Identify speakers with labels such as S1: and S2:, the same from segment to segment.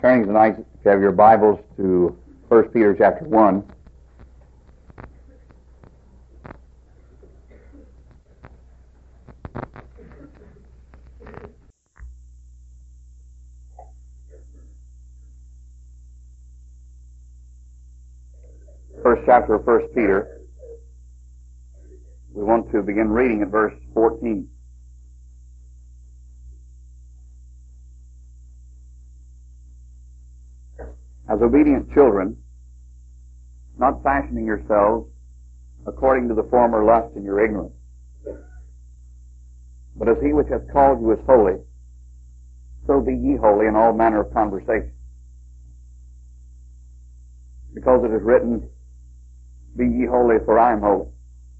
S1: Turning tonight, if you have your Bibles, to 1 Peter chapter 1. First chapter of 1 Peter. We want to begin reading at verse 14. As obedient children, not fashioning yourselves according to the former lust in your ignorance, but as he which hath called you is holy, so be ye holy in all manner of conversation. Because it is written, Be ye holy, for I am holy.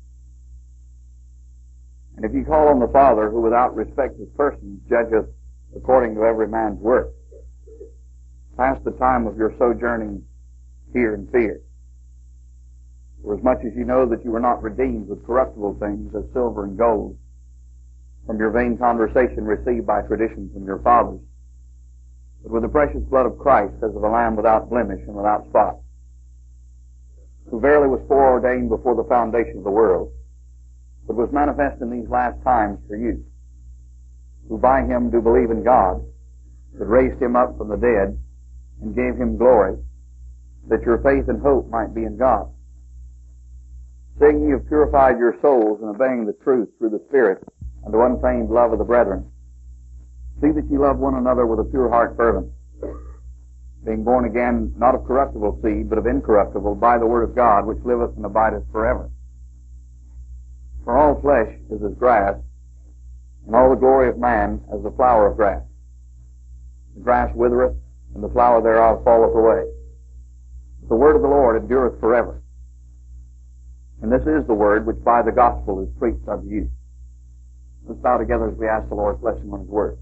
S1: And if ye call on the Father, who without respect of persons judgeth according to every man's work, pass the time of your sojourning here in fear. For as much as you know that you were not redeemed with corruptible things as silver and gold from your vain conversation received by tradition from your fathers, but with the precious blood of Christ as of a lamb without blemish and without spot, who verily was foreordained before the foundation of the world, but was manifest in these last times for you, who by him do believe in God, that raised him up from the dead, and gave him glory, that your faith and hope might be in God. Seeing ye have purified your souls in obeying the truth through the Spirit unto unfeigned love of the brethren, see that ye love one another with a pure heart fervent, being born again not of corruptible seed, but of incorruptible, by the word of God, which liveth and abideth forever. For all flesh is as grass, and all the glory of man as the flower of grass. The grass withereth, and the flower thereof falleth away. The word of the Lord endureth forever. And this is the word which by the gospel is preached unto you. Let's bow together as we ask the Lord's blessing on his word.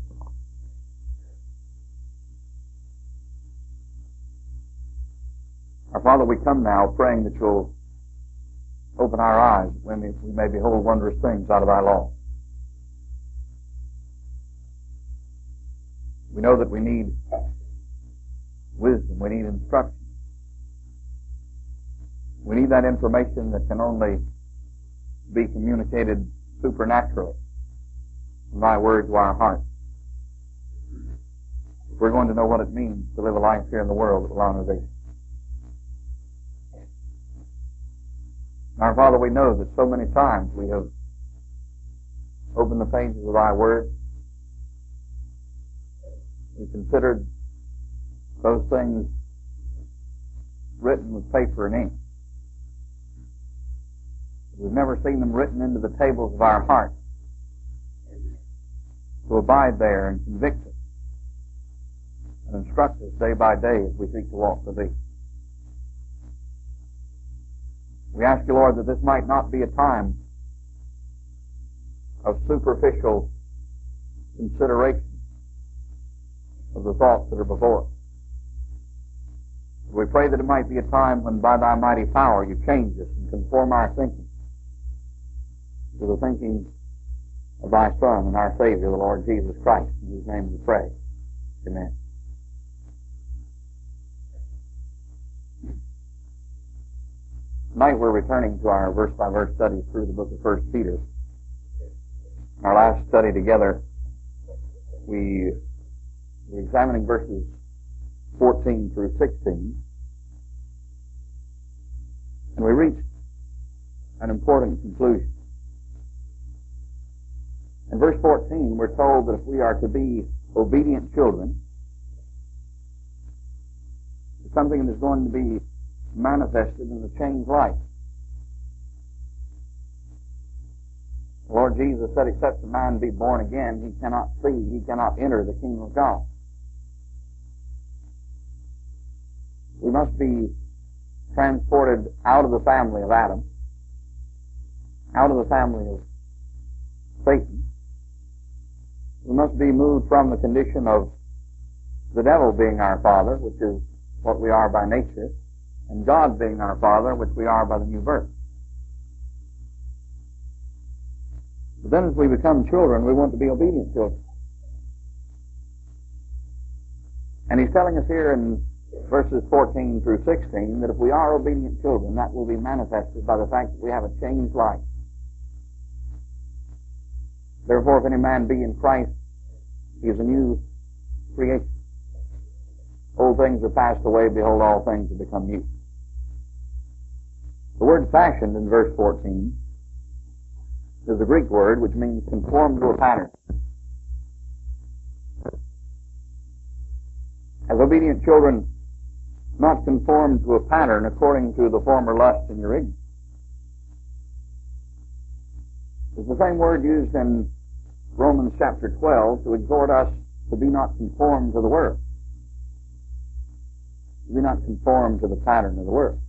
S1: Our Father, we come now praying that you'll open our eyes when we may behold wondrous things out of thy law. We know that we need wisdom, we need instruction. We need that information that can only be communicated supernaturally from thy word to our hearts. If we're going to know what it means to live a life here in the world that will honor thee. Our Father, we know that so many times we have opened the pages of thy word. We considered those things written with paper and ink. We've never seen them written into the tables of our hearts to abide there and convict us and instruct us day by day as we seek to walk with thee. We ask you, Lord, that this might not be a time of superficial consideration of the thoughts that are before us. We pray that it might be a time when by thy mighty power you change us and conform our thinking to the thinking of thy Son and our Savior, the Lord Jesus Christ, in whose name we pray. Amen. Tonight we're returning to our verse-by-verse study through the book of 1 Peter. In our last study together, we were examining verses 14 through 16, and we reached an important conclusion. In verse 14, we're told that if we are to be obedient children, it's something that is going to be manifested in the changed life. The Lord Jesus said, except a man be born again, he cannot see, he cannot enter the kingdom of God. We must be transported out of the family of Adam, out of the family of Satan. We must be moved from the condition of the devil being our father, which is what we are by nature, and God being our Father, which we are by the new birth. But then as we become children, we want to be obedient children. And he's telling us here in verses 14 through 16 that if we are obedient children, that will be manifested by the fact that we have a changed life. Therefore, if any man be in Christ, he is a new creation. Old things are passed away, behold, all things have become new. The word fashioned in verse 14 is a Greek word which means conform to a pattern. As obedient children, not conform to a pattern according to the former lust in your ignorance. It's the same word used in Romans chapter 12 to exhort us to be not conformed to the world. To be not conformed to the pattern of the world.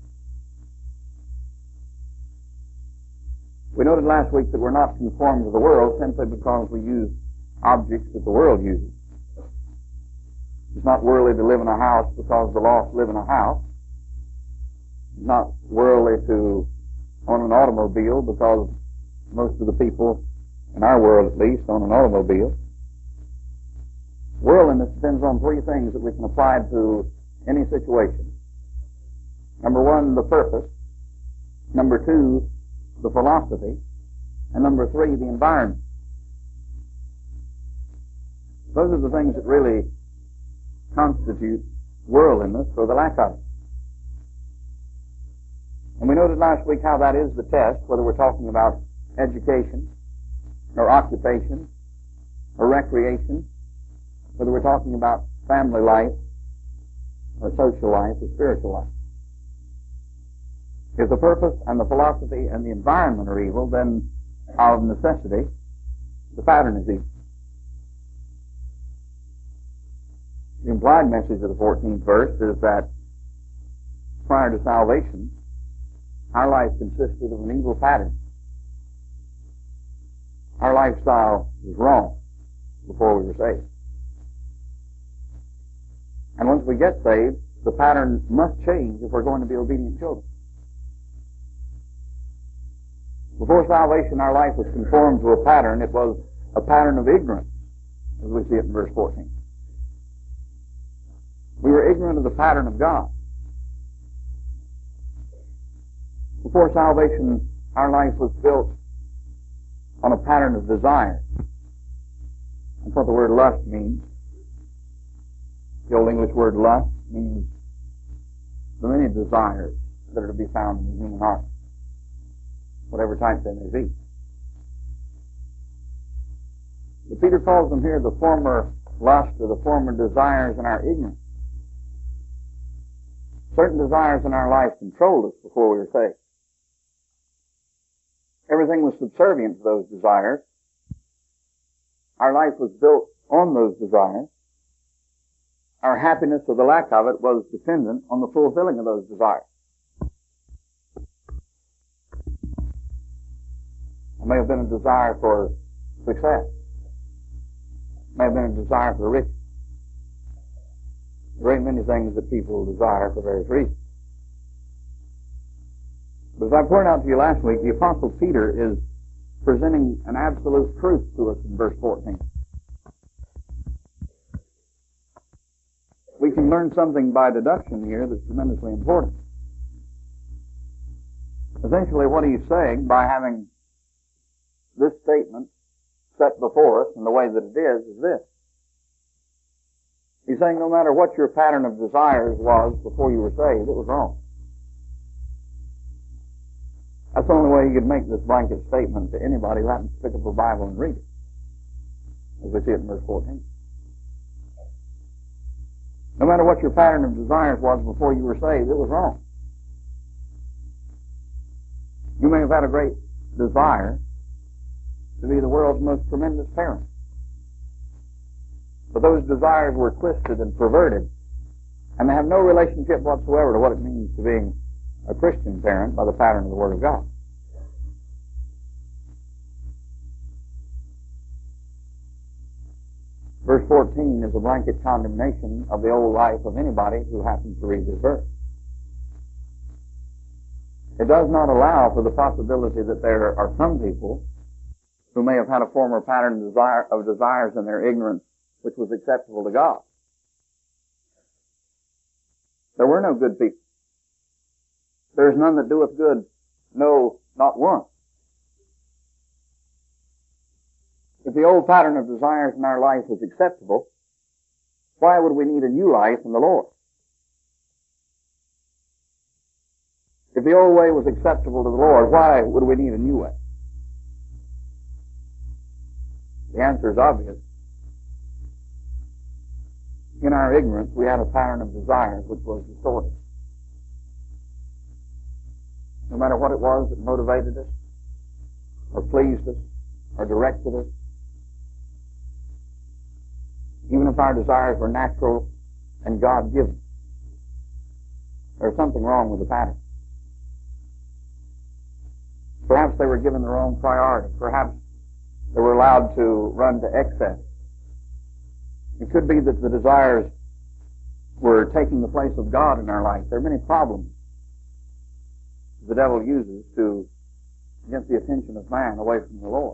S1: We noted last week that we're not conformed to the world simply because we use objects that the world uses. It's not worldly to live in a house because the lost live in a house. It's not worldly to own an automobile because most of the people, in our world at least, own an automobile. Worldliness depends on three things that we can apply to any situation. Number one, the purpose. Number two, the philosophy. And number three, the environment. Those are the things that really constitute worldliness or the lack of it. And we noted last week how that is the test, whether we're talking about education or occupation or recreation, whether we're talking about family life or social life or spiritual life. If the purpose and the philosophy and the environment are evil, then of necessity, the pattern is evil. The implied message of the 14th verse is that prior to salvation, our life consisted of an evil pattern. Our lifestyle was wrong before we were saved. And once we get saved, the pattern must change if we're going to be obedient children. Before salvation, our life was conformed to a pattern. It was a pattern of ignorance, as we see it in verse 14. We were ignorant of the pattern of God. Before salvation, our life was built on a pattern of desire. That's what the word lust means. The Old English word lust means the many desires that are to be found in the human heart, whatever type they may be. But Peter calls them here the former lust or the former desires in our ignorance. Certain desires in our life controlled us before we were saved. Everything was subservient to those desires. Our life was built on those desires. Our happiness or the lack of it was dependent on the fulfilling of those desires. It may have been a desire for success. It may have been a desire for riches. There are very many things that people desire for various reasons. But as I pointed out to you last week, the Apostle Peter is presenting an absolute truth to us in verse 14. We can learn something by deduction here that's tremendously important. Essentially, what he's saying by having this statement set before us in the way that it is this. He's saying no matter what your pattern of desires was before you were saved, it was wrong. That's the only way he could make this blanket statement to anybody who happens to pick up a Bible and read it, as we see it in verse 14. No matter what your pattern of desires was before you were saved, it was wrong. You may have had a great desire to be the world's most tremendous parent. But those desires were twisted and perverted, and they have no relationship whatsoever to what it means to being a Christian parent by the pattern of the Word of God. Verse 14 is a blanket condemnation of the old life of anybody who happens to read this verse. It does not allow for the possibility that there are some people who may have had a former pattern of desires in their ignorance which was acceptable to God. were no good people. There is none that doeth good, no, not one. If the old pattern of desires in our life was acceptable, why would we need a new life in the Lord? If the old way was acceptable to the Lord, why would we need a new way? The answer is obvious. In our ignorance, we had a pattern of desires which was distorted. No matter what it was that motivated us, or pleased us, or directed us, even if our desires were natural and God-given, there's something wrong with the pattern. Perhaps they were given the wrong priority. Perhaps they were allowed to run to excess. It could be that the desires were taking the place of God in our life. There are many problems the devil uses to get the attention of man away from the Lord.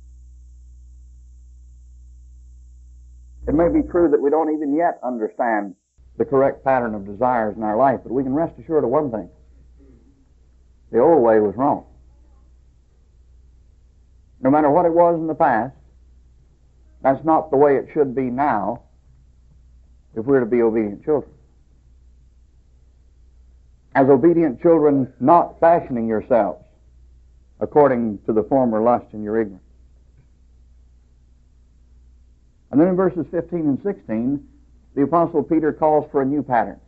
S1: It may be true that we don't even yet understand the correct pattern of desires in our life, but we can rest assured of one thing. The old way was wrong. No matter what it was in the past, that's not the way it should be now if we're to be obedient children. As obedient children, not fashioning yourselves according to the former lust in your ignorance. And then in verses 15 and 16, the Apostle Peter calls for a new pattern.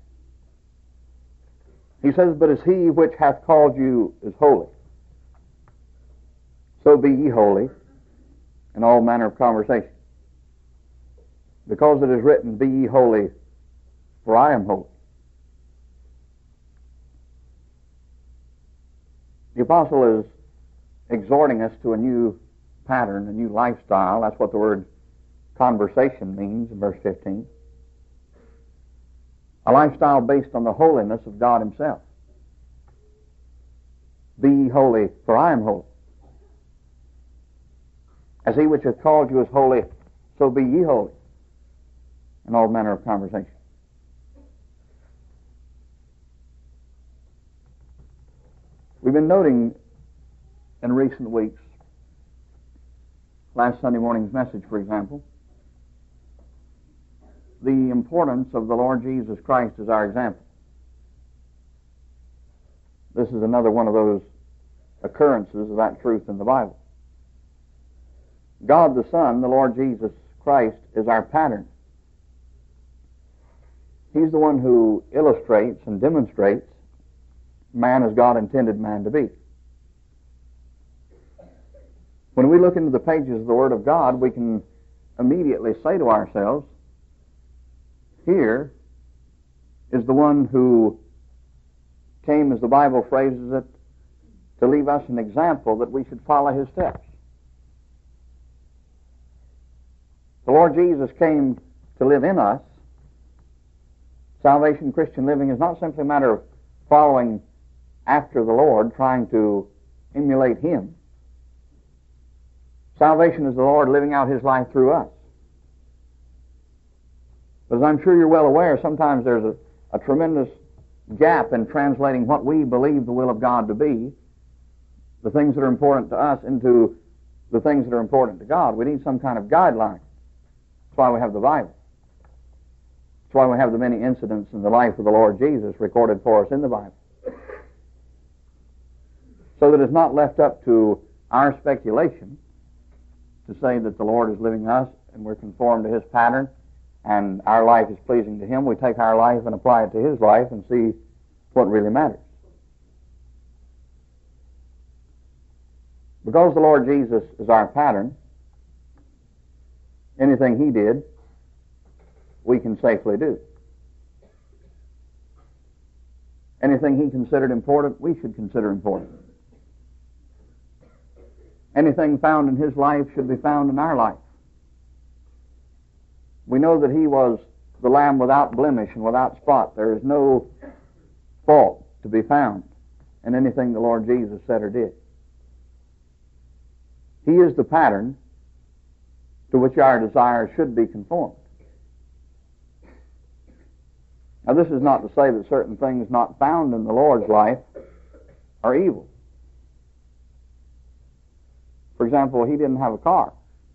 S1: He says, "But as he which hath called you is holy, so be ye holy in all manner of conversation. Because it is written, Be ye holy, for I am holy." The Apostle is exhorting us to a new pattern, a new lifestyle. That's what the word conversation means in verse 15. A lifestyle based on the holiness of God Himself. Be ye holy, for I am holy. As he which hath called you is holy, so be ye holy in all manner of conversation. We've been noting in recent weeks, last Sunday morning's message, for example, the importance of the Lord Jesus Christ as our example. This is another one of those occurrences of that truth in the Bible. God the Son, the Lord Jesus Christ, is our pattern. He's the one who illustrates and demonstrates man as God intended man to be. When we look into the pages of the Word of God, we can immediately say to ourselves, here is the one who came, as the Bible phrases it, to leave us an example that we should follow His steps. The Lord Jesus came to live in us. Salvation, Christian living, is not simply a matter of following after the Lord, trying to emulate Him. Salvation is the Lord living out His life through us. But as I'm sure you're well aware, sometimes there's a tremendous gap in translating what we believe the will of God to be, the things that are important to us, into the things that are important to God. We need some kind of guideline. That's why we have the Bible. That's why we have the many incidents in the life of the Lord Jesus recorded for us in the Bible. So that it's not left up to our speculation to say that the Lord is living us and we're conformed to His pattern and our life is pleasing to Him. We take our life and apply it to His life and see what really matters. Because the Lord Jesus is our pattern, anything He did, we can safely do. Anything He considered important, we should consider important. Anything found in His life should be found in our life. We know that He was the Lamb without blemish and without spot. There is no fault to be found in anything the Lord Jesus said or did. He is the pattern to which our desires should be conformed. Now, this is not to say that certain things not found in the Lord's life are evil. For example, he didn't have a car.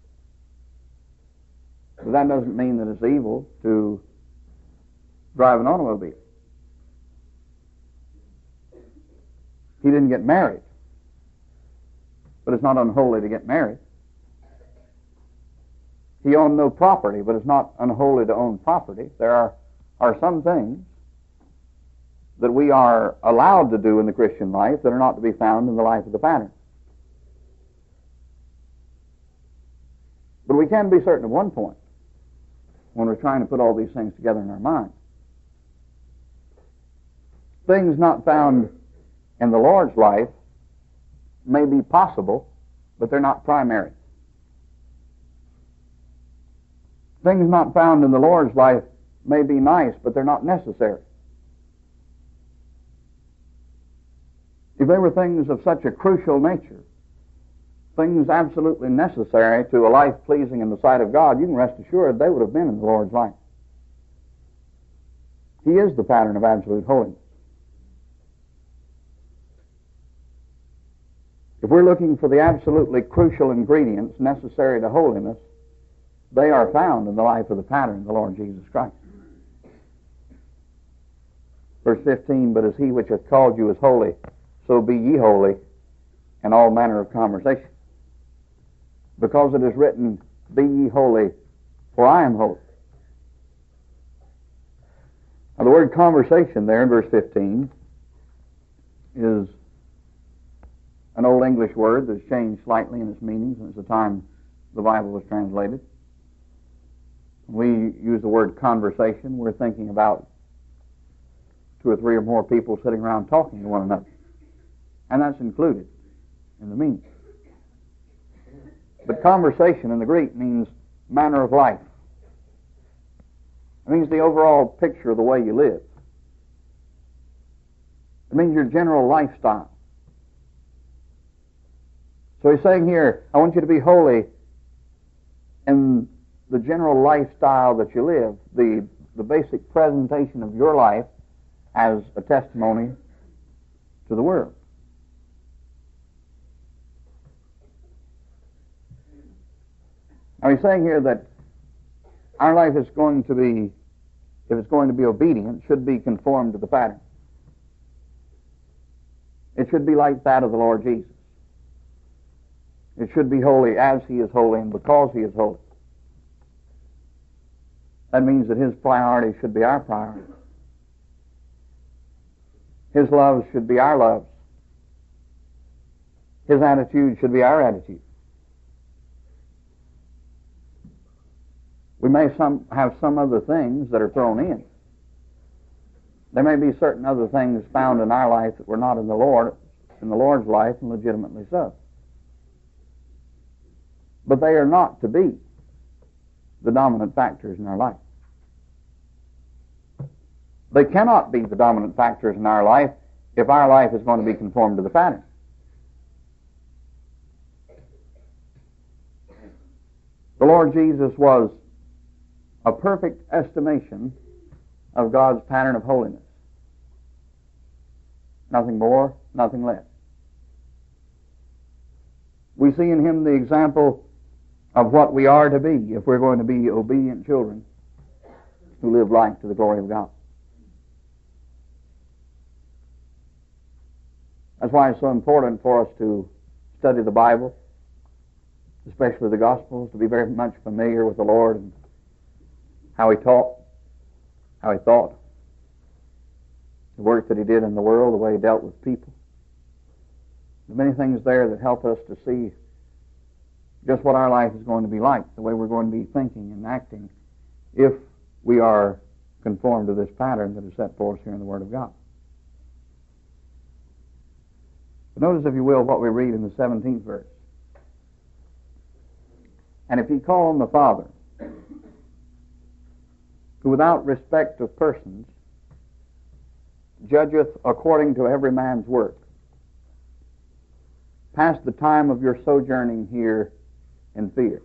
S1: But that doesn't mean that it's evil to drive an automobile. He didn't get married. But it's not unholy to get married. He owned no property, but it's not unholy to own property. There are some things that we are allowed to do in the Christian life that are not to be found in the life of the pattern. But we can be certain of one point when we're trying to put all these things together in our mind. Things not found in the Lord's life may be possible, but they're not primary. Things not found in the Lord's life may be nice, but they're not necessary. If they were things of such a crucial nature, things absolutely necessary to a life pleasing in the sight of God, you can rest assured they would have been in the Lord's life. He is the pattern of absolute holiness. If we're looking for the absolutely crucial ingredients necessary to holiness, they are found in the life of the pattern, the Lord Jesus Christ. Verse 15, but as he which hath called you is holy, so be ye holy in all manner of conversation. Because it is written, be ye holy, for I am holy. Now the word conversation there in verse 15 is an Old English word that's changed slightly in its meaning since the time the Bible was translated. When we use the word conversation, we're thinking about two or three or more people sitting around talking to one another. And that's included in the meaning. But conversation in the Greek means manner of life. It means the overall picture of the way you live. It means your general lifestyle. So he's saying here, I want you to be holy in the general lifestyle that you live, the basic presentation of your life as a testimony to the world. Now he's saying here that our life is going to be, if it's going to be obedient, should be conformed to the pattern. It should be like that of the Lord Jesus. It should be holy as he is holy and because he is holy. That means that his priority should be our priority. His loves should be our loves. His attitude should be our attitude. We may have some other things that are thrown in. There may be certain other things found in our life that were not in the Lord's life, and legitimately so. But they are not to be the dominant factors in our life. They cannot be the dominant factors in our life if our life is going to be conformed to the pattern. The Lord Jesus was a perfect estimation of God's pattern of holiness. Nothing more, nothing less. We see in him the example of what we are to be if we're going to be obedient children who live life to the glory of God. That's why it's so important for us to study the Bible, especially the Gospels, to be very much familiar with the Lord and how he taught, how he thought, the work that he did in the world, the way he dealt with people. There are many things there that help us to see just what our life is going to be like, the way we're going to be thinking and acting if we are conformed to this pattern that is set for us here in the Word of God. But notice, if you will, what we read in the 17th verse. And if ye call on the Father, who without respect of persons judgeth according to every man's work, pass the time of your sojourning here in fear.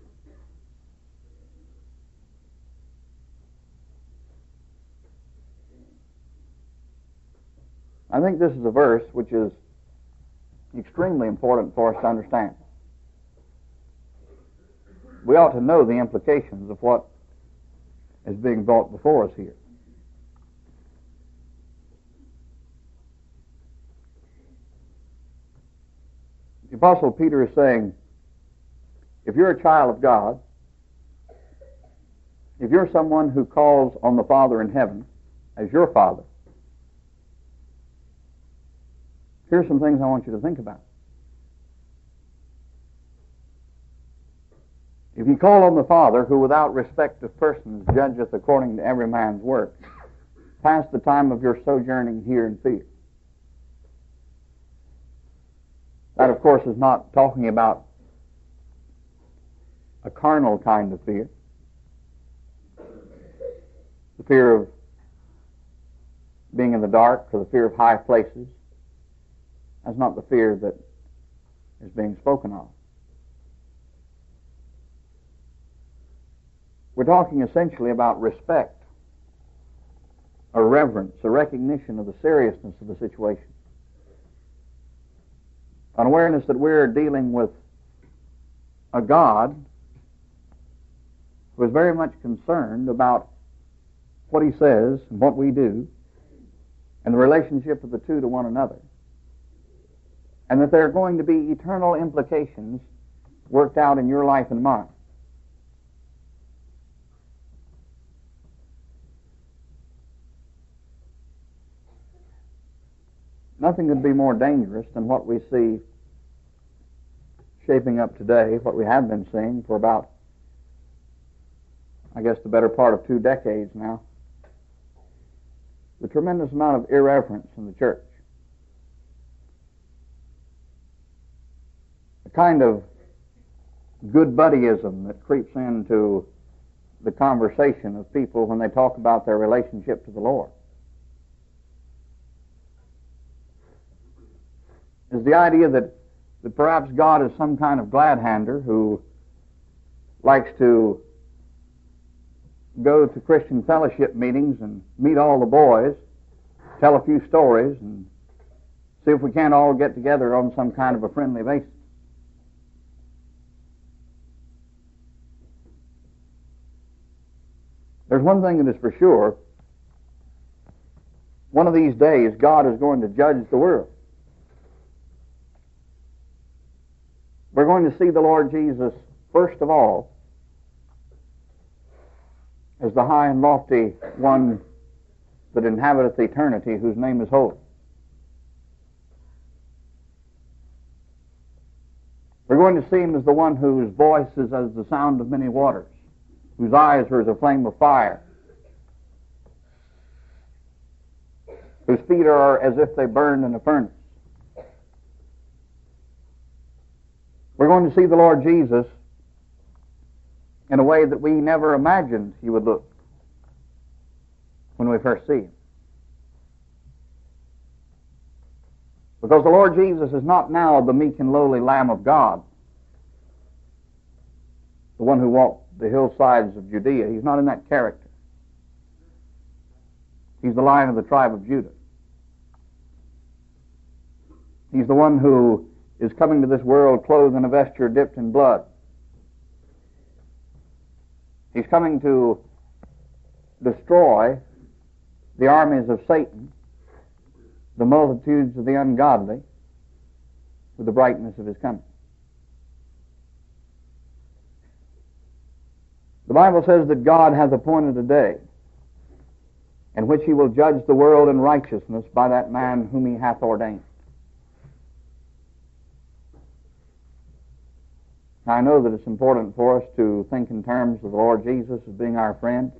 S1: I think this is a verse which is extremely important for us to understand. We ought to know the implications of what is being brought before us here. The Apostle Peter is saying, if you're a child of God, if you're someone who calls on the Father in heaven as your Father, here's some things I want you to think about. If you call on the Father, who without respect of persons judgeth according to every man's work, pass the time of your sojourning here in fear. That, of course, is not talking about a carnal kind of fear. The fear of being in the dark or the fear of high places. That's not the fear that is being spoken of. We're talking essentially about respect, a reverence, a recognition of the seriousness of the situation. An awareness that we're dealing with a God who is very much concerned about what He says and what we do and the relationship of the two to one another. And that there are going to be eternal implications worked out in your life and mine. Nothing could be more dangerous than what we see shaping up today, what we have been seeing for about, I guess, the better part of 2 decades now. The tremendous amount of irreverence in the church. A kind of good buddyism that creeps into the conversation of people when they talk about their relationship to the Lord. Is the idea that perhaps God is some kind of glad-hander who likes to go to Christian fellowship meetings and meet all the boys, tell a few stories, and see if we can't all get together on some kind of a friendly basis. There's one thing that is for sure. One of these days, God is going to judge the world. We're going to see the Lord Jesus, first of all, as the high and lofty one that inhabiteth eternity, whose name is holy. We're going to see Him as the one whose voice is as the sound of many waters, whose eyes are as a flame of fire, whose feet are as if they burned in a furnace. We're going to see the Lord Jesus in a way that we never imagined He would look when we first see Him. Because the Lord Jesus is not now the meek and lowly Lamb of God, the one who walked the hillsides of Judea. He's not in that character. He's the Lion of the tribe of Judah. He's the one who is coming to this world clothed in a vesture dipped in blood. He's coming to destroy the armies of Satan, the multitudes of the ungodly, with the brightness of His coming. The Bible says that God hath appointed a day in which He will judge the world in righteousness by that man whom He hath ordained. I know that it's important for us to think in terms of the Lord Jesus as being our friend.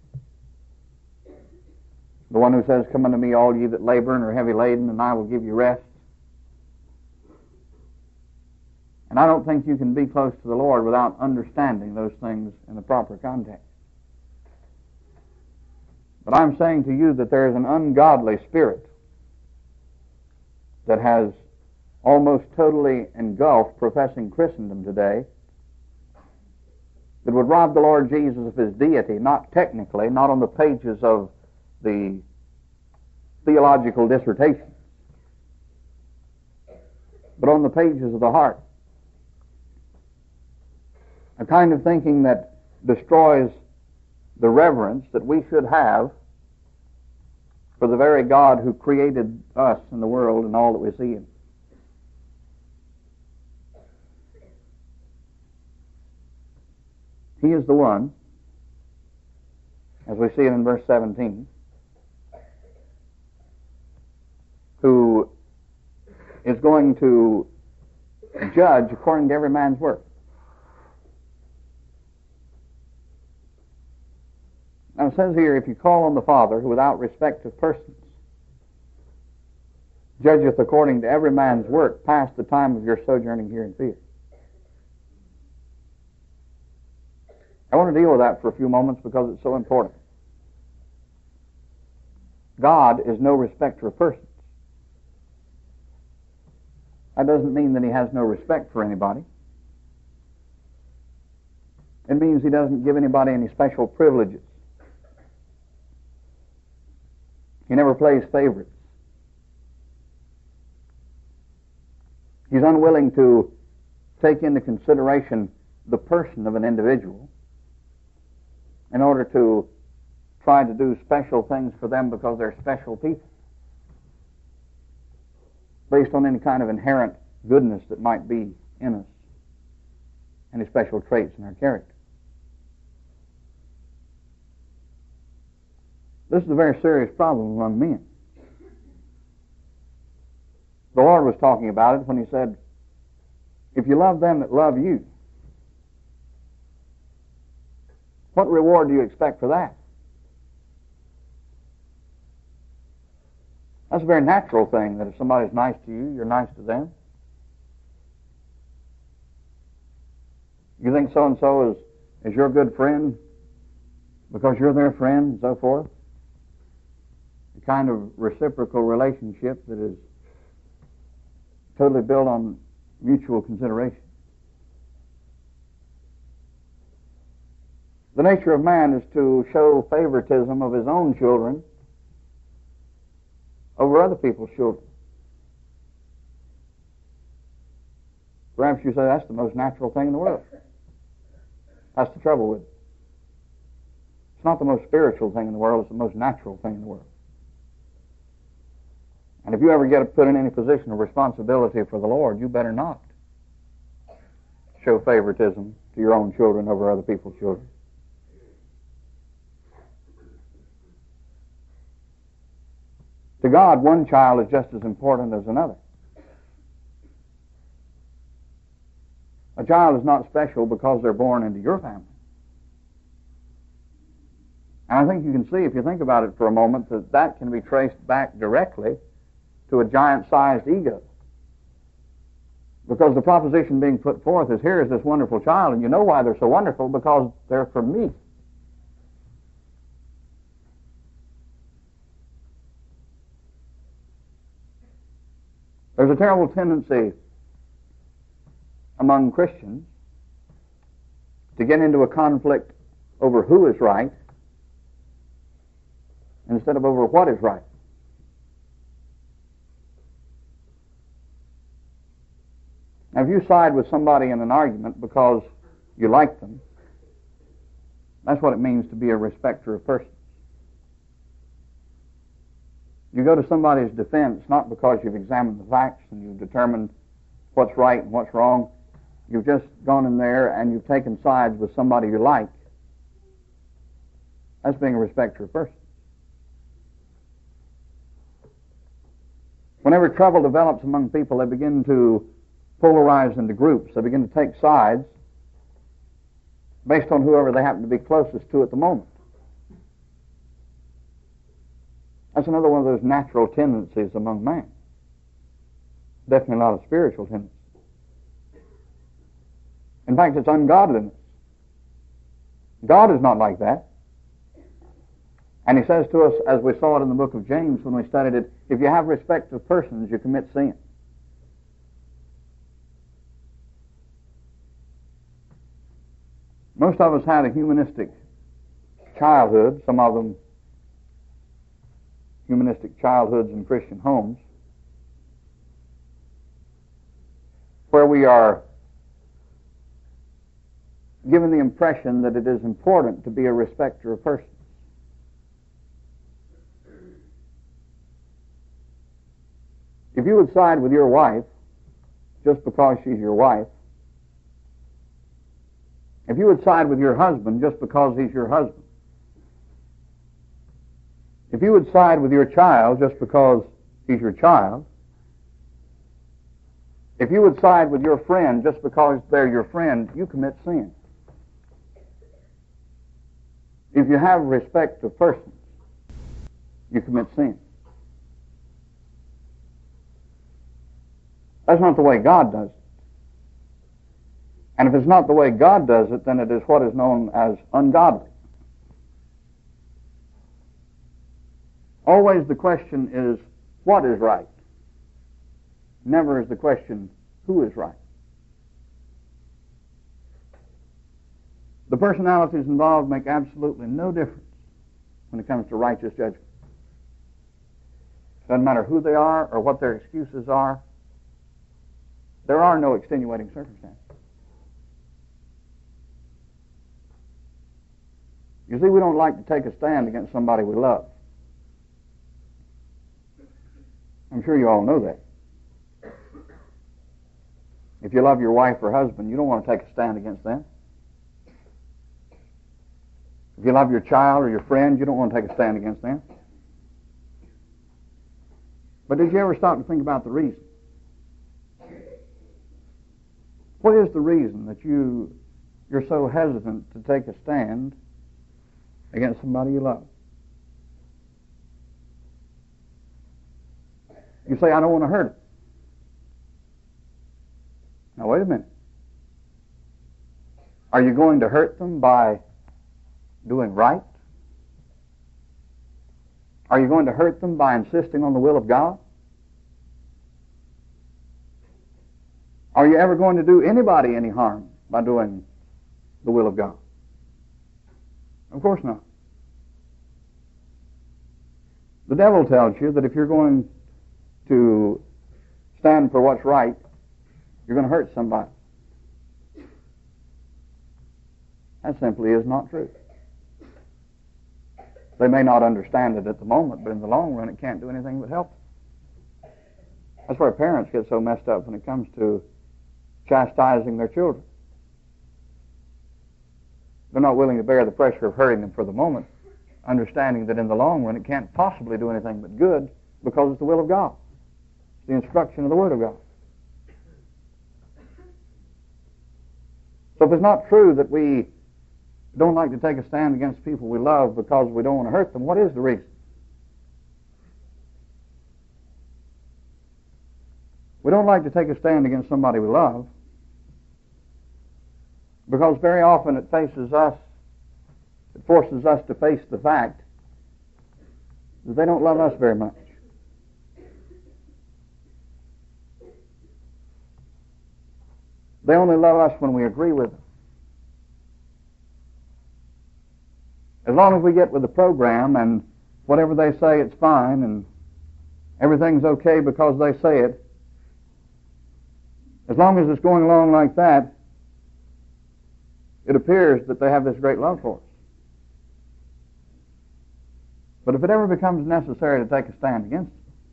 S1: The one who says, "Come unto me, all ye that labor and are heavy laden, and I will give you rest." And I don't think you can be close to the Lord without understanding those things in the proper context. But I'm saying to you that there is an ungodly spirit that has almost totally engulfed professing Christendom today, that would rob the Lord Jesus of His deity, not technically, not on the pages of the theological dissertation, but on the pages of the heart. A kind of thinking that destroys the reverence that we should have for the very God who created us and the world and all that we see in. He is the one, as we see it in verse 17, who is going to judge according to every man's work. Now it says here, if you call on the Father, who without respect of persons judgeth according to every man's work, past the time of your sojourning here in fear. I want to deal with that for a few moments because it's so important. God is no respecter of persons. That doesn't mean that He has no respect for anybody. It means He doesn't give anybody any special privileges. He never plays favorites. He's unwilling to take into consideration the person of an individual in order to try to do special things for them because they're special people, based on any kind of inherent goodness that might be in us, any special traits in our character. This is a very serious problem among men. The Lord was talking about it when He said, if you love them that love you, what reward do you expect for that? That's a very natural thing, that if somebody's nice to you, you're nice to them. You think so-and-so is your good friend because you're their friend and so forth. The kind of reciprocal relationship that is totally built on mutual consideration. The nature of man is to show favoritism of his own children over other people's children. Perhaps you say that's the most natural thing in the world. That's the trouble with it. It's not the most spiritual thing in the world, it's the most natural thing in the world. And if you ever get put in any position of responsibility for the Lord, you better not show favoritism to your own children over other people's children. To God, one child is just as important as another. A child is not special because they're born into your family. And I think you can see, if you think about it for a moment, that that can be traced back directly to a giant-sized ego. Because the proposition being put forth is, here is this wonderful child, and you know why they're so wonderful, because they're from me. There's a terrible tendency among Christians to get into a conflict over who is right instead of over what is right. Now, if you side with somebody in an argument because you like them, that's what it means to be a respecter of persons. You go to somebody's defense not because you've examined the facts and you've determined what's right and what's wrong. You've just gone in there and you've taken sides with somebody you like. That's being a respecter of persons. Whenever trouble develops among people, they begin to polarize into groups. They begin to take sides based on whoever they happen to be closest to at the moment. That's another one of those natural tendencies among man. Definitely not a spiritual tendency. In fact, it's ungodliness. God is not like that. And He says to us, as we saw it in the book of James when we studied it, if you have respect of persons, you commit sin. Most of us had a humanistic childhood, some of them humanistic childhoods in Christian homes. where we are given the impression that it is important to be a respecter of persons. If you would side with your wife just because she's your wife, if you would side with your husband just because he's your husband, if you would side with your child just because he's your child, if you would side with your friend just because they're your friend, you commit sin. If you have respect of persons, you commit sin. That's not the way God does it. And if it's not the way God does it, then it is what is known as ungodly. Always the question is, what is right? Never is the question, who is right? The personalities involved make absolutely no difference when it comes to righteous judgment. Doesn't matter who they are or what their excuses are. There are no extenuating circumstances. You see, we don't like to take a stand against somebody we love. I'm sure you all know that. If you love your wife or husband, you don't want to take a stand against them. If you love your child or your friend, you don't want to take a stand against them. But did you ever stop to think about the reason? What is the reason that you're so hesitant to take a stand against somebody you love? You say, I don't want to hurt him. Now, wait a minute. Are you going to hurt them by doing right? Are you going to hurt them by insisting on the will of God? Are you ever going to do anybody any harm by doing the will of God? Of course not. The devil tells you that if you're going to stand for what's right, you're going to hurt somebody. That simply is not true. They may not understand it at the moment, but in the long run it can't do anything but help them. That's where parents get so messed up when it comes to chastising their children. They're not willing to bear the pressure of hurting them for the moment, understanding that in the long run it can't possibly do anything but good because it's the will of God. It's the instruction of the Word of God. So if it's not true that we don't like to take a stand against people we love because we don't want to hurt them, what is the reason? We don't like to take a stand against somebody we love because very often it forces us to face the fact that they don't love us very much. They only love us when we agree with them. As long as we get with the program and whatever they say it's fine and everything's okay because they say it, as long as it's going along like that, it appears that they have this great love for us. But if it ever becomes necessary to take a stand against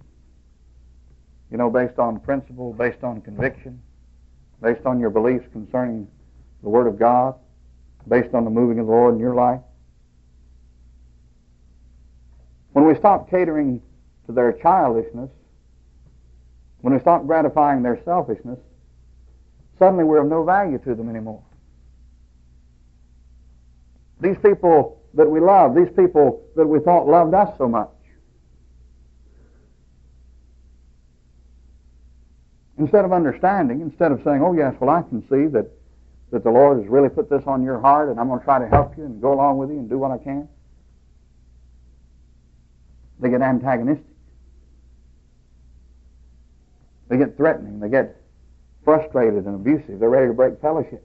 S1: them, based on principle, based on conviction, based on your beliefs concerning the Word of God, based on the moving of the Lord in your life, when we stop catering to their childishness, when we stop gratifying their selfishness, suddenly we're of no value to them anymore. These people that we love, these people that we thought loved us so much, instead of understanding, instead of saying, oh yes, well I can see that the Lord has really put this on your heart and I'm going to try to help you and go along with you and do what I can, they get antagonistic. They get threatening. They get frustrated and abusive. They're ready to break fellowship.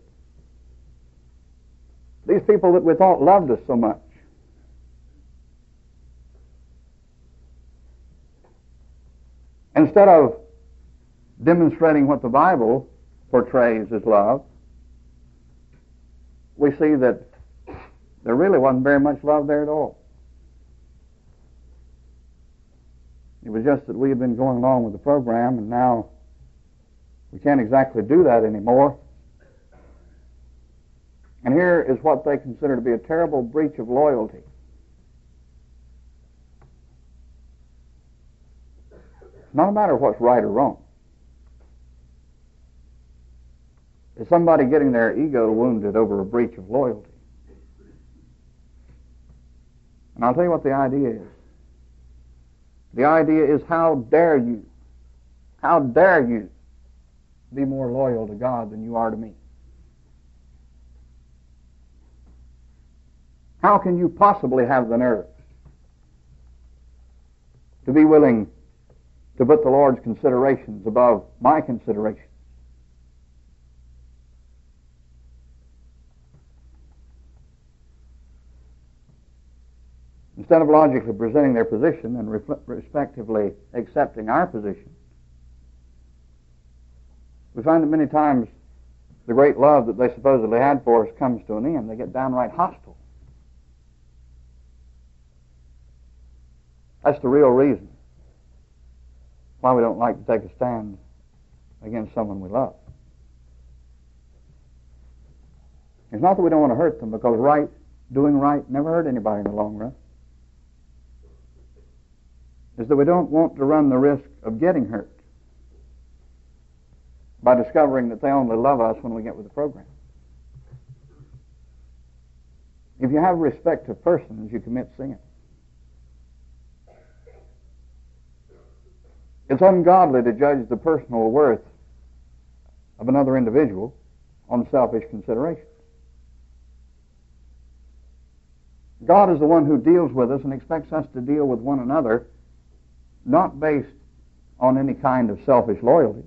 S1: These people that we thought loved us so much, instead of demonstrating what the Bible portrays as love, we see that there really wasn't very much love there at all. It was just that we had been going along with the program, and now we can't exactly do that anymore. And here is what they consider to be a terrible breach of loyalty. It's not a matter of what's right or wrong. It's somebody getting their ego wounded over a breach of loyalty. And I'll tell you what the idea is. The idea is, how dare you be more loyal to God than you are to me? How can you possibly have the nerve to be willing to put the Lord's considerations above my considerations? Instead of logically presenting their position and respectively accepting our position, we find that many times the great love that they supposedly had for us comes to an end. They get downright hostile. That's the real reason why we don't like to take a stand against someone we love. It's not that we don't want to hurt them, because doing right never hurt anybody in the long run. Is that we don't want to run the risk of getting hurt by discovering that they only love us when we get with the program. If you have respect to persons, you commit sin. It's ungodly to judge the personal worth of another individual on selfish considerations. God is the one who deals with us and expects us to deal with one another not based on any kind of selfish loyalty,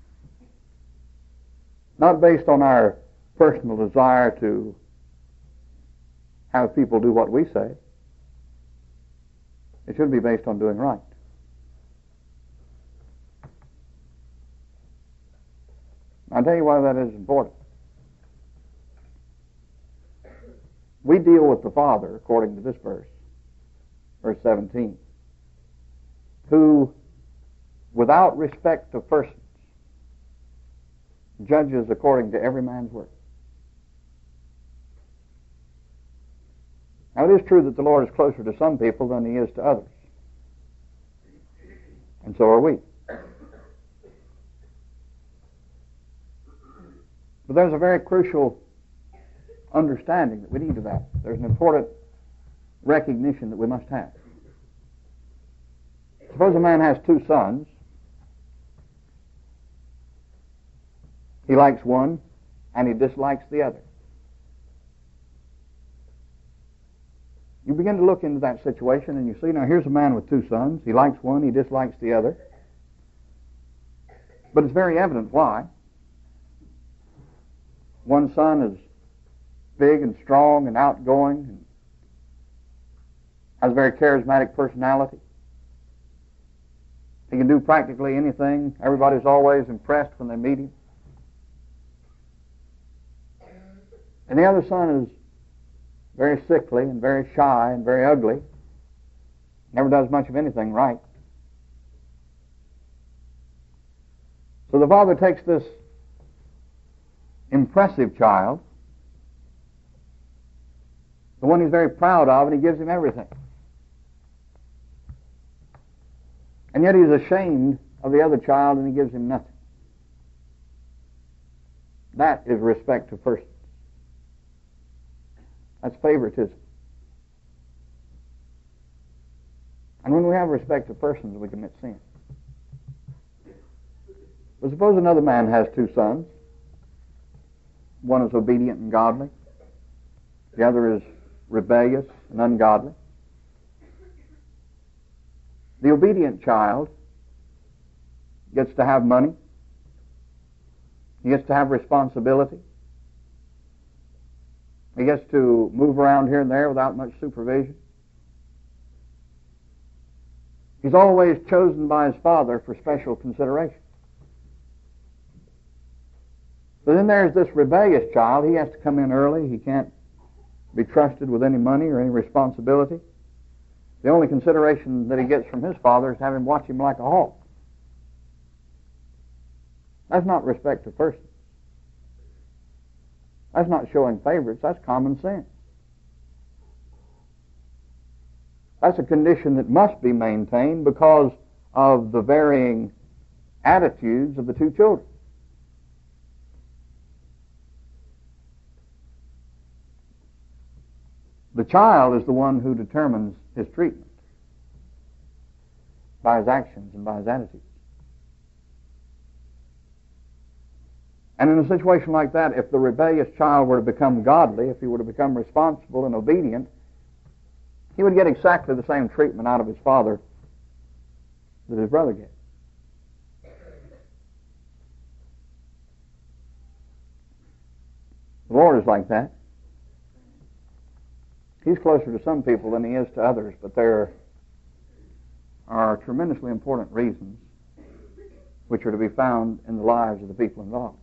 S1: not based on our personal desire to have people do what we say. It should be based on doing right. I'll tell you why that is important. We deal with the Father, according to this verse, verse 17, who, without respect of persons, judges according to every man's work. Now, it is true that the Lord is closer to some people than He is to others. And so are we. But there's a very crucial understanding that we need of that. There's an important recognition that we must have. Suppose a man has two sons. He likes one and he dislikes the other. You begin to look into that situation and you see, now here's a man with two sons. He likes one, he dislikes the other. But it's very evident why. One son is big and strong and outgoing and has a very charismatic personality. He can do practically anything. Everybody's always impressed when they meet him. And the other son is very sickly and very shy and very ugly. Never does much of anything right. So the father takes this impressive child, the one he's very proud of, and he gives him everything. And yet he's ashamed of the other child and he gives him nothing. That is respect to persons. That's favoritism. And when we have respect to persons, we commit sin. But suppose another man has two sons. One is obedient and godly. The other is rebellious and ungodly. The obedient child gets to have money. He gets to have responsibility. He gets to move around here and there without much supervision. He's always chosen by his father for special consideration. But then there's this rebellious child. He has to come in early. He can't be trusted with any money or any responsibility. The only consideration that he gets from his father is to have him watch him like a hawk. That's not respect of persons. That's not showing favorites. That's common sense. That's a condition that must be maintained because of the varying attitudes of the two children. The child is the one who determines his treatment by his actions and by his attitudes. And in a situation like that, if the rebellious child were to become godly, if he were to become responsible and obedient, he would get exactly the same treatment out of his father that his brother gets. The Lord is like that. He's closer to some people than he is to others, but there are tremendously important reasons which are to be found in the lives of the people involved.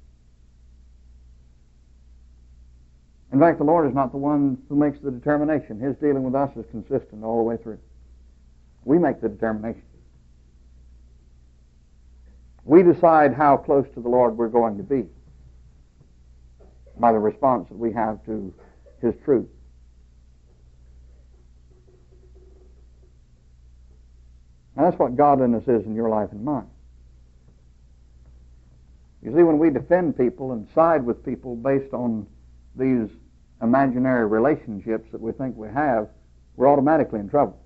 S1: In fact, the Lord is not the one who makes the determination. His dealing with us is consistent all the way through. We make the determination. We decide how close to the Lord we're going to be by the response that we have to His truth. Now, that's what godliness is in your life and mine. You see, when we defend people and side with people based on these imaginary relationships that we think we have, we're automatically in trouble.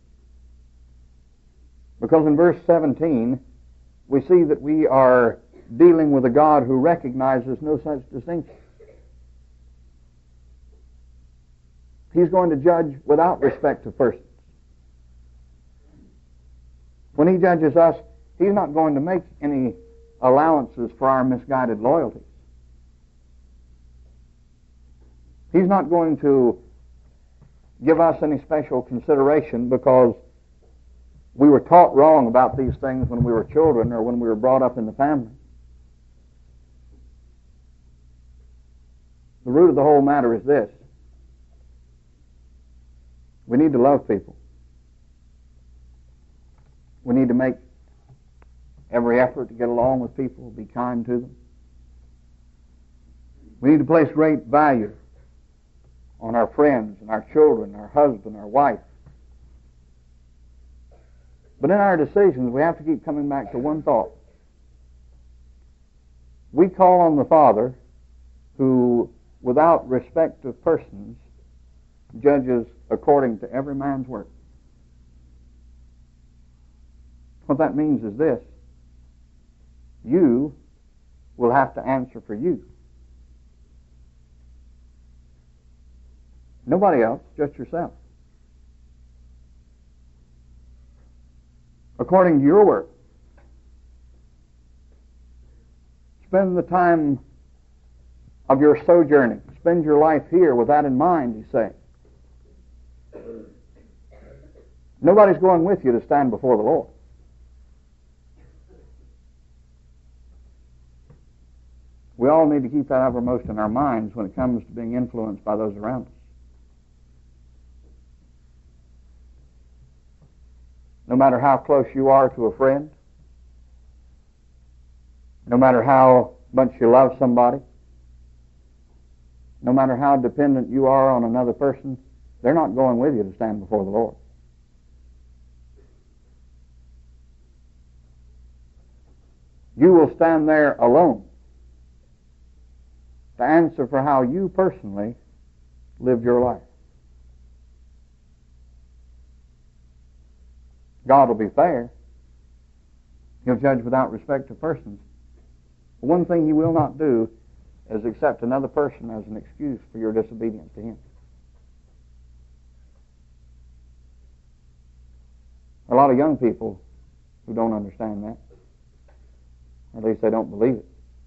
S1: Because in verse 17, we see that we are dealing with a God who recognizes no such distinction. He's going to judge without respect to persons. When He judges us, He's not going to make any allowances for our misguided loyalties. He's not going to give us any special consideration because we were taught wrong about these things when we were children or when we were brought up in the family. The root of the whole matter is this. We need to love people. We need to make every effort to get along with people, be kind to them. We need to place great value on our friends and our children, our husband, our wife. But in our decisions, we have to keep coming back to one thought. We call on the Father who, without respect of persons, judges according to every man's work. What that means is this. You will have to answer for you. Nobody else, just yourself. According to your work. Spend the time of your sojourning. Spend your life here with that in mind, He's saying. Nobody's going with you to stand before the Lord. We all need to keep that uppermost in our minds when it comes to being influenced by those around us. No matter how close you are to a friend, no matter how much you love somebody, no matter how dependent you are on another person, they're not going with you to stand before the Lord. You will stand there alone to answer for how you personally lived your life. God will be fair. He'll judge without respect to persons. But one thing He will not do is accept another person as an excuse for your disobedience to Him. A lot of young people who don't understand that. At least they don't believe it.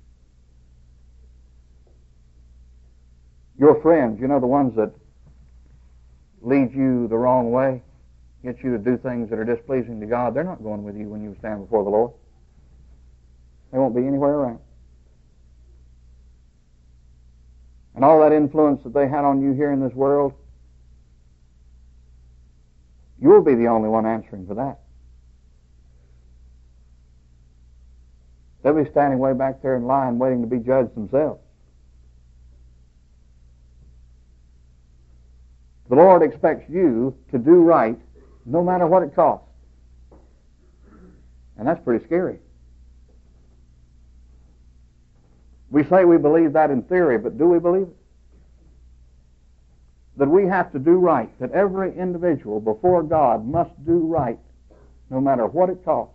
S1: Your friends, you know, the ones that lead you the wrong way, get you to do things that are displeasing to God, they're not going with you when you stand before the Lord. They won't be anywhere around. and all that influence that they had on you here in this world, you'll be the only one answering for that. They'll be standing way back there in line waiting to be judged themselves. The Lord expects you to do right no matter what it costs. And that's pretty scary. We say we believe that in theory, but do we believe it? That we have to do right, that every individual before God must do right no matter what it costs.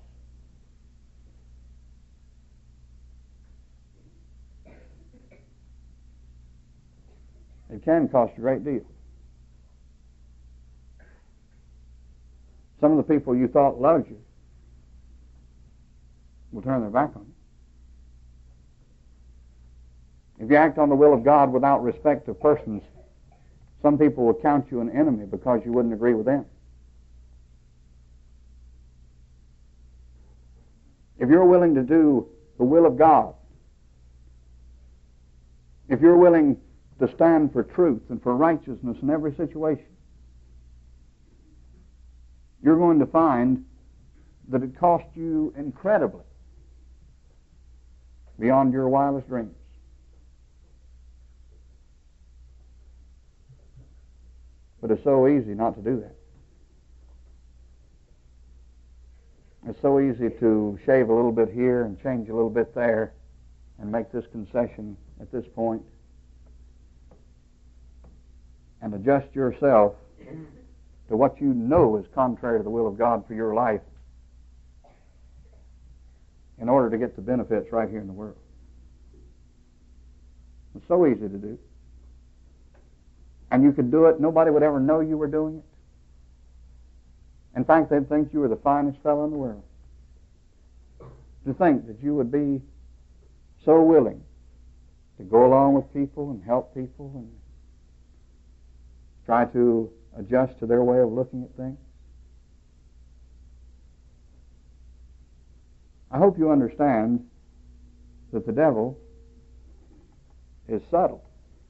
S1: It can cost a great deal. Some of the people you thought loved you will turn their back on you. If you act on the will of God without respect of persons, some people will count you an enemy because you wouldn't agree with them. If you're willing to do the will of God, if you're willing to stand for truth and for righteousness in every situation, you're going to find that it cost you incredibly beyond your wildest dreams. But it's so easy not to do that. It's so easy to shave a little bit here and change a little bit there and make this concession at this point and adjust yourself to what you know is contrary to the will of God for your life in order to get the benefits right here in the world. It's so easy to do. And you could do it, nobody would ever know you were doing it. In fact, they'd think you were the finest fellow in the world. To think that you would be so willing to go along with people and help people and try to adjust to their way of looking at things. I hope you understand that the devil is subtle.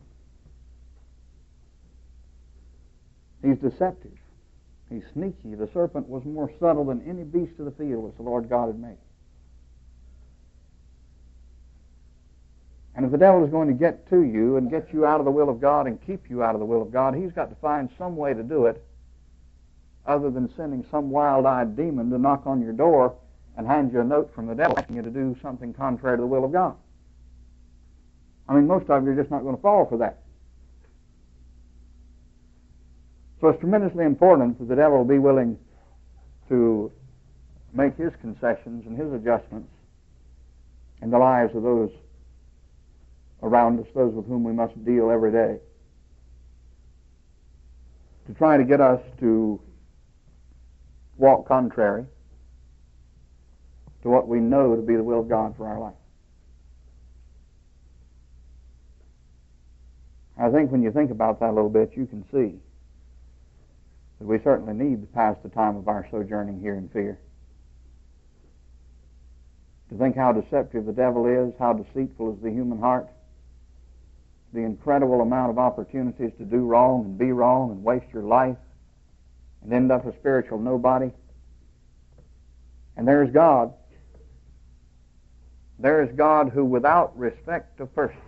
S1: He's deceptive. He's sneaky. The serpent was more subtle than any beast of the field which the Lord God had made. And if the devil is going to get to you and get you out of the will of God and keep you out of the will of God, he's got to find some way to do it other than sending some wild-eyed demon to knock on your door and hand you a note from the devil asking you to do something contrary to the will of God. I mean, most of you are just not going to fall for that. So it's tremendously important that the devil be willing to make his concessions and his adjustments in the lives of those around us, those with whom we must deal every day, to try to get us to walk contrary to what we know to be the will of God for our life. I think when you think about that a little bit, you can see that we certainly need to pass the time of our sojourning here in fear. To think how deceptive the devil is, how deceitful is the human heart, the incredible amount of opportunities to do wrong and be wrong and waste your life and end up a spiritual nobody. And there's God. There is God who, without respect of persons,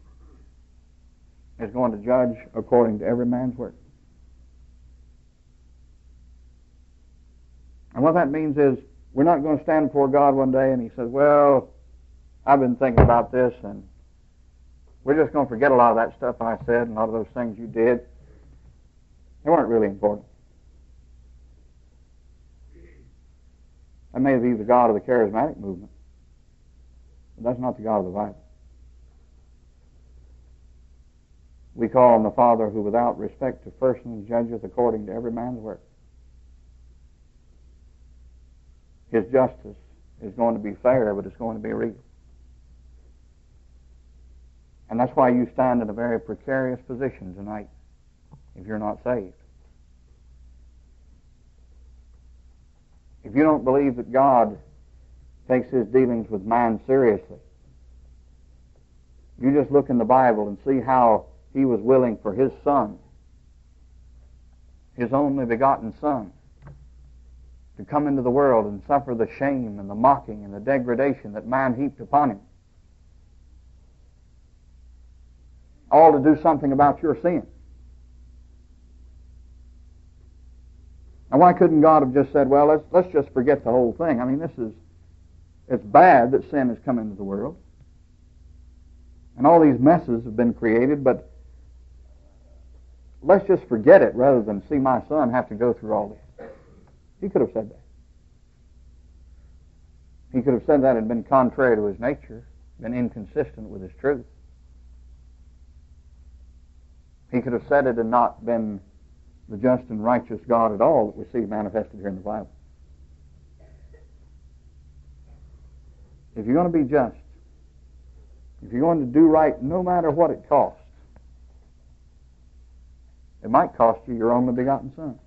S1: is going to judge according to every man's work. And what that means is we're not going to stand before God one day and he says, well, I've been thinking about this and we're just going to forget a lot of that stuff I said and a lot of those things you did. They weren't really important. That may be the God of the charismatic movement, but that's not the God of the Bible. We call him the Father who without respect to persons judgeth according to every man's work. His justice is going to be fair, but it's going to be real. And that's why you stand in a very precarious position tonight if you're not saved. If you don't believe that God takes his dealings with man seriously, you just look in the Bible and see how He was willing for His Son, His only begotten Son, to come into the world and suffer the shame and the mocking and the degradation that man heaped upon Him. All to do something about your sin. Now, why couldn't God have just said, well, let's just forget the whole thing? I mean, it's bad that sin has come into the world. And all these messes have been created, but let's just forget it rather than see my Son have to go through all this. He could have said that. He could have said that and been contrary to His nature, been inconsistent with His truth. He could have said it and not been the just and righteous God at all that we see manifested here in the Bible. If you're going to be just, if you're going to do right no matter what it costs, it might cost you your only begotten Son.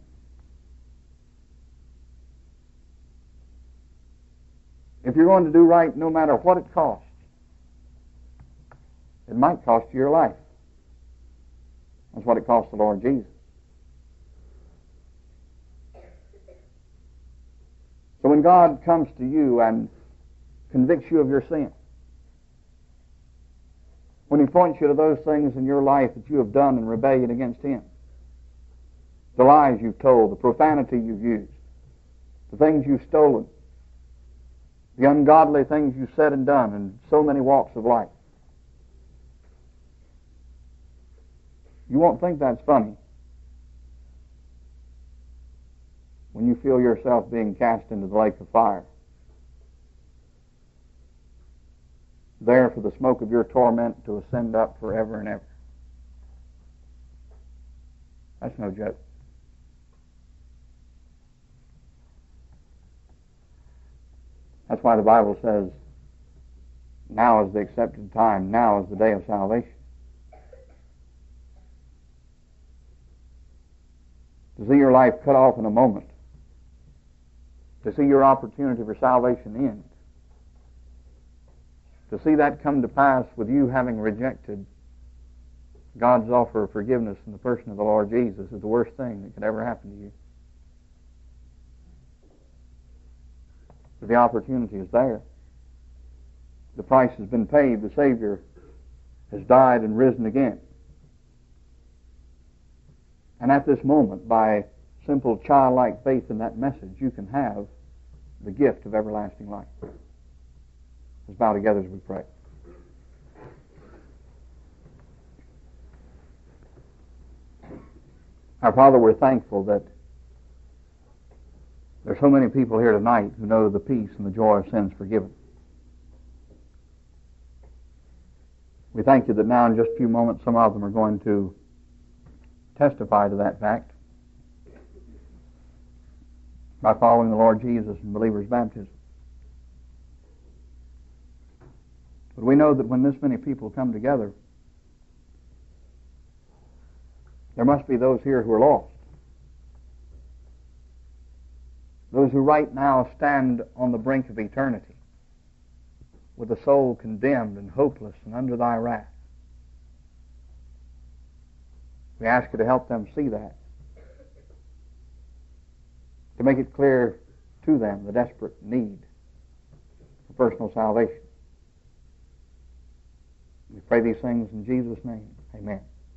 S1: If you're going to do right no matter what it costs, it might cost you your life. That's what it cost the Lord Jesus. So when God comes to you and convicts you of your sin, when He points you to those things in your life that you have done in rebellion against Him, the lies you've told, the profanity you've used, the things you've stolen, the ungodly things you've said and done in so many walks of life, you won't think that's funny when you feel yourself being cast into the lake of fire, there for the smoke of your torment to ascend up forever and ever. That's no joke. That's why the Bible says, now is the accepted time, now is the day of salvation. To see your life cut off in a moment, to see your opportunity for salvation end, to see that come to pass with you having rejected God's offer of forgiveness in the person of the Lord Jesus is the worst thing that could ever happen to you. But the opportunity is there. The price has been paid. The Savior has died and risen again. And at this moment, by simple childlike faith in that message, you can have the gift of everlasting life. Let's bow together as we pray. Our Father, we're thankful that there's so many people here tonight who know the peace and the joy of sins forgiven. We thank you that now in just a few moments some of them are going to testify to that fact by following the Lord Jesus in believer's baptism. But we know that when this many people come together, there must be those here who are lost. Those who right now stand on the brink of eternity with a soul condemned and hopeless and under thy wrath. We ask you to help them see that, to make it clear to them the desperate need for personal salvation. We pray these things in Jesus' name. Amen.